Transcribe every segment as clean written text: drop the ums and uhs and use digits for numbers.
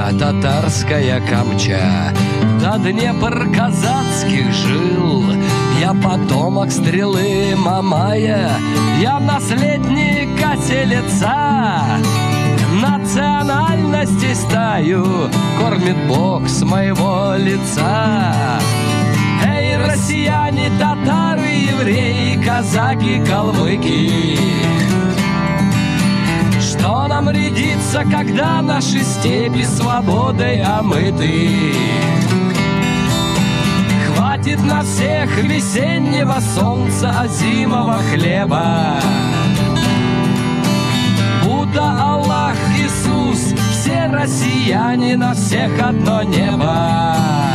татарская камча, до Днепр казацких жил. Я потомок стрелы Мамая, я наследник оселеца. Национальности стаю кормит Бог с моего лица. Эй, россияне, татары, евреи, казаки, калмыки, что нам рядится, когда наши степи свободой омыты? Хватит на всех весеннего солнца, зимнего хлеба. Будда, Аллах, Иисус, все россияне, на всех одно небо.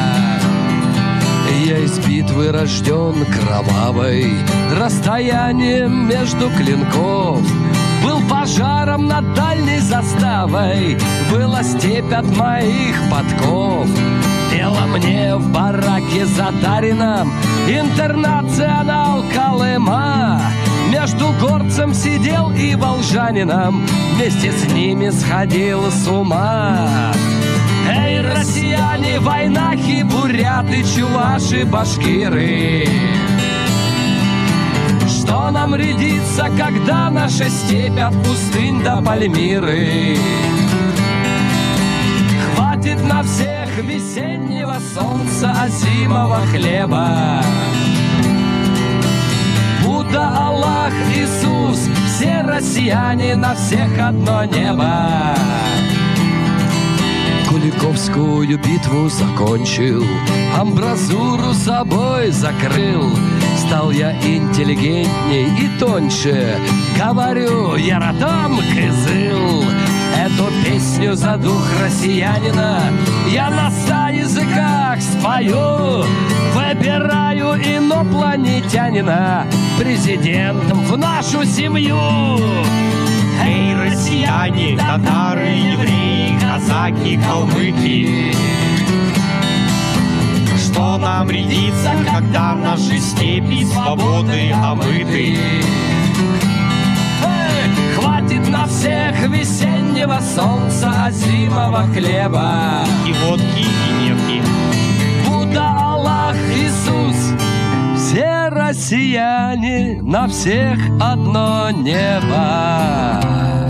Я из битвы рожден кровавой, расстоянием между клинков. Был пожаром над дальней заставой, была степь от моих подков. Пела мне в бараке затаренном интернационал Колыма. Между горцем сидел и волжанином, вместе с ними сходил с ума. Эй, россияне, войнахи, буряты, чуваши, башкиры, что нам рядится, когда наша степь от пустынь до Пальмиры? Хватит на всех весеннего солнца, зимнего хлеба. Будда, Аллах, Иисус, все россияне, на всех одно небо. Куликовскую битву закончил, амбразуру собой закрыл. Стал я интеллигентней и тоньше, говорю, яратам кызыл. Эту песню за дух россиянина я на 100 языках спою. Выбираю инопланетянина президентом в нашу семью. Эй, россияне, татары, евреи, казаки, калмыки, что нам рядится, когда наши степи свободы омыты? Хватит на всех весеннего солнца, зимнего хлеба и водки, и нефти. Будда, Аллах, Иисус, все россияне, на всех одно небо.